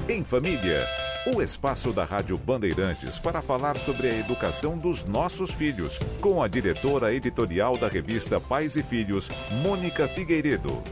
Em Família, o espaço da Rádio Bandeirantes para falar sobre a educação dos nossos filhos, com a diretora editorial da revista Pais e Filhos, Mônica Figueiredo.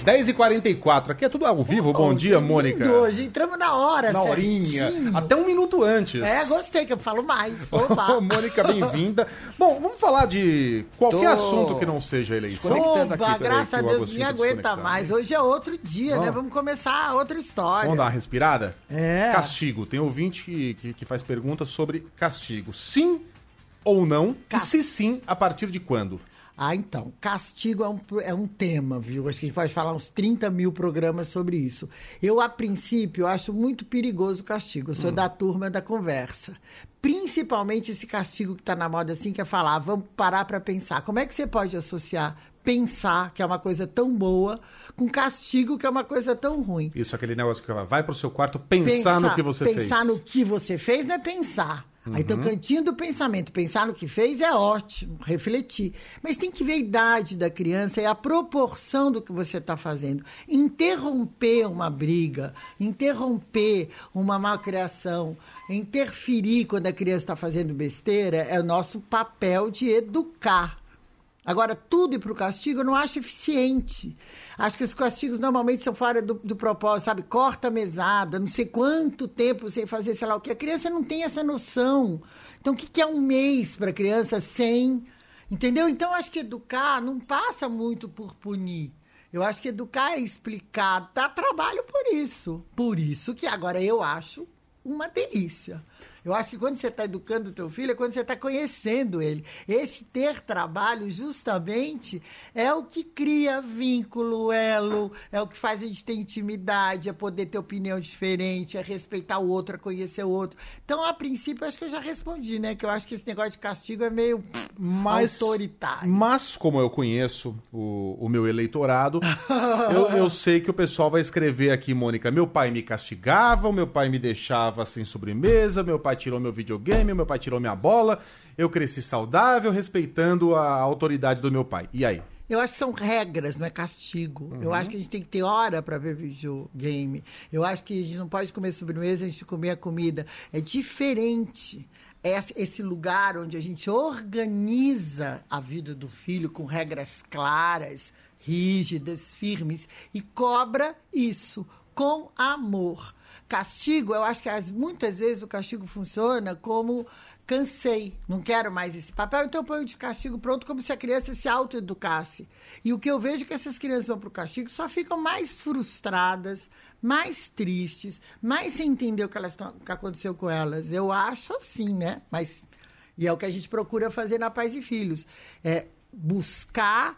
10h44, aqui é tudo ao vivo. Bom dia, Mônica. Hoje entramos na hora, na horinha, até um minuto antes. Gostei que eu falo mais. Mônica, bem-vinda. Bom, vamos falar de qualquer assunto que não seja eleição. Graças a Deus, ninguém aguenta mais. Hoje é outro dia, né? Vamos começar outra história. Vamos dar uma respirada? Castigo. Tem ouvinte que faz perguntas sobre castigo. Sim ou não? E se sim, a partir de quando? Então, castigo é um tema, viu? Acho que a gente pode falar uns 30 mil programas sobre isso. Eu, a princípio, acho muito perigoso o castigo. Eu sou da turma da conversa. Principalmente esse castigo que está na moda assim, que é falar, vamos parar para pensar. Como é que você pode associar pensar, que é uma coisa tão boa, com castigo, que é uma coisa tão ruim? Isso, aquele negócio que vai pro seu quarto pensar no que você fez. Pensar no que você fez não é pensar. Aí tem o cantinho do pensamento. Pensar no que fez é ótimo, refletir. Mas tem que ver a idade da criança e a proporção do que você está fazendo. Interromper uma briga, interromper uma malcriação, interferir quando a criança está fazendo besteira, é o nosso papel de educar. Agora, tudo ir para o castigo eu não acho eficiente. Acho que os castigos normalmente são fora do propósito, sabe? Corta a mesada, não sei quanto tempo sem fazer sei lá o que. A criança não tem essa noção. Então, o que é um mês para a criança sem... Entendeu? Então, acho que educar não passa muito por punir. Eu acho que educar é explicar, dá trabalho por isso. Por isso que agora eu acho uma delícia. Eu acho que quando você está educando o teu filho é quando você está conhecendo ele. Esse ter trabalho, justamente, é o que cria vínculo, elo, é o que faz a gente ter intimidade, é poder ter opinião diferente, é respeitar o outro, é conhecer o outro. Então, a princípio, eu acho que eu já respondi, né? Que eu acho que esse negócio de castigo é meio autoritário. Mas, como eu conheço o meu eleitorado, eu sei que o pessoal vai escrever aqui, Mônica, meu pai me castigava, o meu pai me deixava sem sobremesa, meu pai tirou meu videogame, meu pai tirou minha bola, eu cresci saudável, respeitando a autoridade do meu pai. E aí? Eu acho que são regras, não é castigo. Eu acho que a gente tem que ter hora para ver videogame. Eu acho que a gente não pode comer sobremesa, a gente comer a comida. É diferente. É esse lugar onde a gente organiza a vida do filho com regras claras, rígidas, firmes, e cobra isso com amor. Castigo, eu acho que muitas vezes o castigo funciona como cansei, não quero mais esse papel, então eu ponho de castigo pronto como se a criança se autoeducasse. E o que eu vejo é que essas crianças vão para o castigo só ficam mais frustradas, mais tristes, mais sem entender o que aconteceu com elas. Eu acho assim, né? E é o que a gente procura fazer na Pais e Filhos. É buscar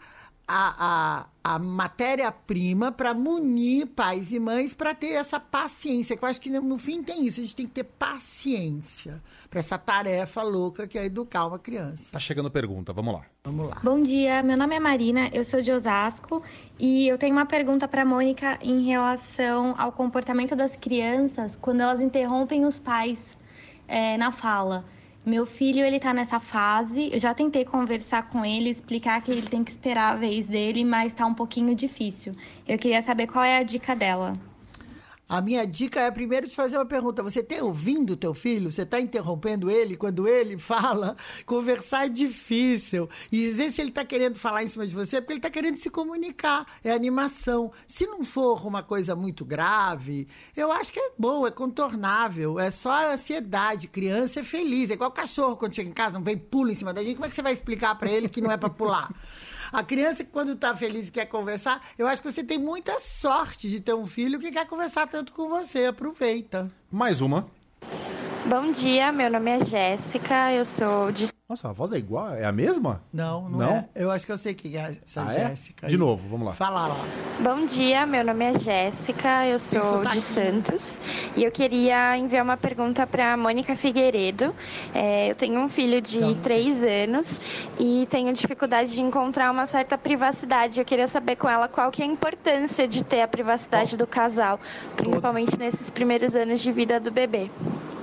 a matéria-prima para munir pais e mães para ter essa paciência, que eu acho que no fim tem isso, a gente tem que ter paciência para essa tarefa louca que é educar uma criança. Tá chegando pergunta, vamos lá. Vamos lá. Bom dia, meu nome é Marina, eu sou de Osasco e eu tenho uma pergunta para a Mônica em relação ao comportamento das crianças quando elas interrompem os pais na fala. Meu filho, ele tá nessa fase, eu já tentei conversar com ele, explicar que ele tem que esperar a vez dele, mas tá um pouquinho difícil. Eu queria saber qual é a dica dela. A minha dica é primeiro te fazer uma pergunta. Você está ouvindo o teu filho? Você está interrompendo ele quando ele fala? Conversar é difícil. E às vezes ele está querendo falar em cima de você é porque ele está querendo se comunicar. É animação. Se não for uma coisa muito grave, eu acho que é bom, é contornável. É só a ansiedade. Criança é feliz. É igual cachorro quando chega em casa, não vem pula em cima da gente. Como é que você vai explicar para ele que não é para pular? A criança que quando está feliz e quer conversar, eu acho que você tem muita sorte de ter um filho que quer conversar tanto com você. Aproveita. Mais uma. Bom dia, meu nome é Jéssica, eu sou de... Nossa, a voz é igual? É a mesma? Não é. Eu acho que eu sei quem é essa Jéssica. De novo, vamos lá. Fala lá. Bom dia, meu nome é Jéssica, eu sou de Santos. E eu queria enviar uma pergunta para Mônica Figueiredo. Eu tenho um filho de 3 anos e tenho dificuldade de encontrar uma certa privacidade. Eu queria saber com ela qual que é a importância de ter a privacidade do casal, principalmente nesses primeiros anos de vida do bebê.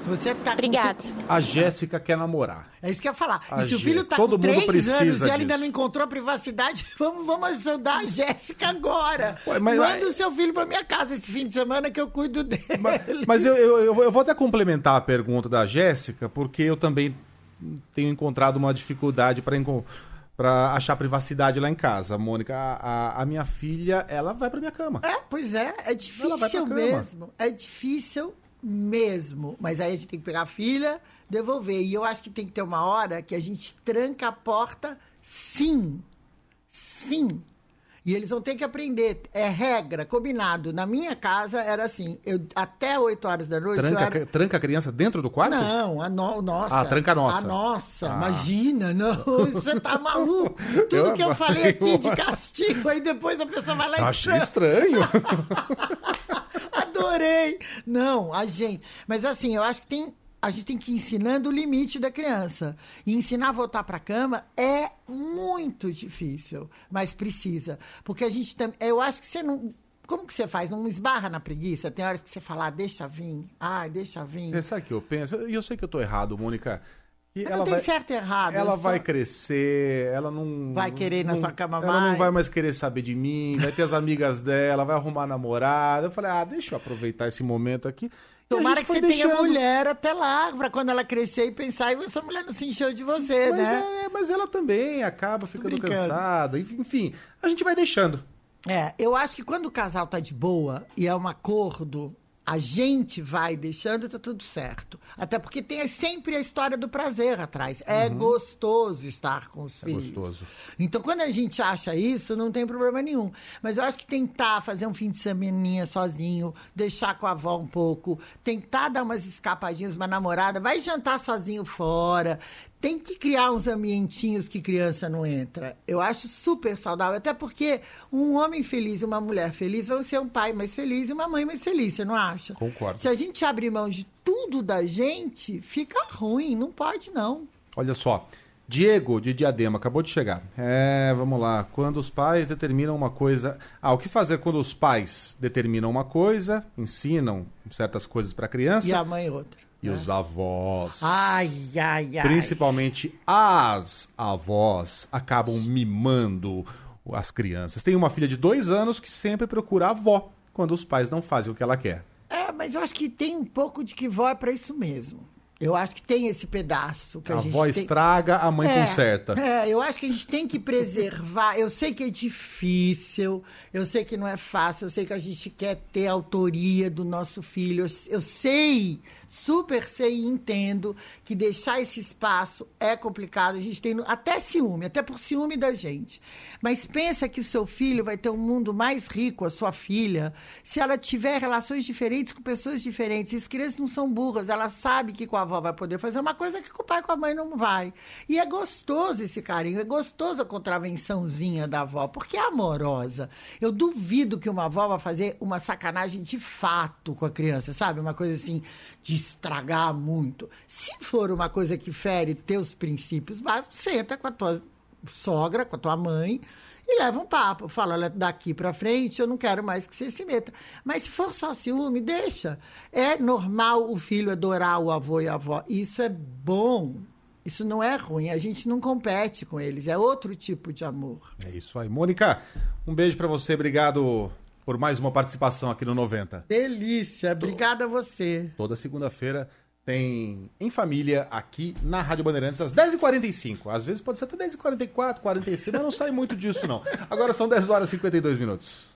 Você tá Obrigada. A Jéssica quer namorar. É isso que eu ia falar. A E se o filho Jéssica. tá Todo com mundo 3 precisa anos e ela ainda disso. não encontrou a privacidade, vamos ajudar a Jéssica agora. Ué, mas- Manda o seu filho pra minha casa esse fim de semana que eu cuido dele. Mas eu vou até complementar a pergunta da Jéssica, porque eu também tenho encontrado uma dificuldade para achar privacidade lá em casa. Mônica, a minha filha, ela vai pra minha cama. Pois é. É Ela vai pra difícil cama. mesmo. É difícil mesmo. Mas aí a gente tem que pegar a filha, devolver. E eu acho que tem que ter uma hora que a gente tranca a porta, sim. Sim. E eles vão ter que aprender. É regra, combinado. Na minha casa era assim, até 8 horas da noite... Tranca a criança dentro do quarto? Não, nossa. Ah, tranca a nossa. A nossa, Ah. imagina, não, você tá maluco. Tudo que eu falei aqui de castigo, aí depois a pessoa vai lá e... Achei estranho. Adorei. Não, mas assim, eu acho que a gente tem que ir ensinando o limite da criança. E ensinar a voltar para a cama é muito difícil, mas precisa. Porque a gente também... Eu acho que você não... Como que você faz? Não esbarra na preguiça? Tem horas que você fala, deixa vir. Deixa vir. Sabe o que eu penso? E eu sei que eu tô errado, Mônica. E Mas não tem certo e errado. Ela eu vai só- crescer, ela não... Vai querer ir na sua cama Ela não mais. vai mais querer saber de mim, vai ter as amigas dela, vai arrumar namorada. Eu falei, deixa eu aproveitar esse momento aqui. E a Tomara gente que foi você tenha deixando. mulher até lá, pra quando ela crescer e pensar, e essa mulher não se encheu de você, né? Mas ela também acaba ficando brincando. cansada. Enfim, a gente vai deixando. Eu acho que quando o casal tá de boa e é um acordo, a gente vai deixando e tá tudo certo. Até porque tem sempre a história do prazer atrás. É gostoso estar com os filhos. Gostoso. Então, quando a gente acha isso, não tem problema nenhum. Mas eu acho que tentar fazer um fim de semaninha sozinho, deixar com a avó um pouco, tentar dar umas escapadinhas, uma namorada, vai jantar sozinho fora. Tem que criar uns ambientinhos que criança não entra. Eu acho super saudável, até porque um homem feliz e uma mulher feliz vão ser um pai mais feliz e uma mãe mais feliz, você não acha? Concordo. Se a gente abrir mão de tudo da gente, fica ruim, não pode não. Olha só, Diego de Diadema acabou de chegar. Vamos lá. Quando os pais determinam uma coisa... o que fazer quando os pais determinam uma coisa, ensinam certas coisas para a criança... E a mãe outra. E os avós, Ai. principalmente as avós, acabam mimando as crianças. Tem uma filha de 2 anos que sempre procura a avó quando os pais não fazem o que ela quer. Mas eu acho que tem um pouco de que vó é pra isso mesmo. Eu acho que tem esse pedaço que a A gente avó tem... estraga, a mãe conserta. Eu acho que a gente tem que preservar. Eu sei que é difícil, eu sei que não é fácil, eu sei que a gente quer ter a autoria do nosso filho. Eu sei, super sei e entendo que deixar esse espaço é complicado. A gente tem até ciúme, até por ciúme da gente. Mas pensa que o seu filho vai ter um mundo mais rico, a sua filha, se ela tiver relações diferentes com pessoas diferentes. As crianças não são burras, ela sabe que com a avó vai poder fazer uma coisa que com o pai e com a mãe não vai. E é gostoso esse carinho, é gostoso a contravençãozinha da avó, porque é amorosa. Eu duvido que uma avó vai fazer uma sacanagem de fato com a criança, sabe? Uma coisa assim, de estragar muito. Se for uma coisa que fere teus princípios básicos, senta com a tua sogra, com a tua mãe, e leva um papo. Fala, olha, daqui pra frente eu não quero mais que você se meta. Mas se for só ciúme, deixa. É normal o filho adorar o avô e a avó. Isso é bom. Isso não é ruim. A gente não compete com eles. É outro tipo de amor. É isso aí. Mônica, um beijo pra você. Obrigado por mais uma participação aqui no 90. Delícia. Obrigada a você. Toda segunda-feira tem Em Família aqui na Rádio Bandeirantes às 10h45. Às vezes pode ser até 10h44, 46, mas não sai muito disso não. Agora são 10 horas e 52 minutos.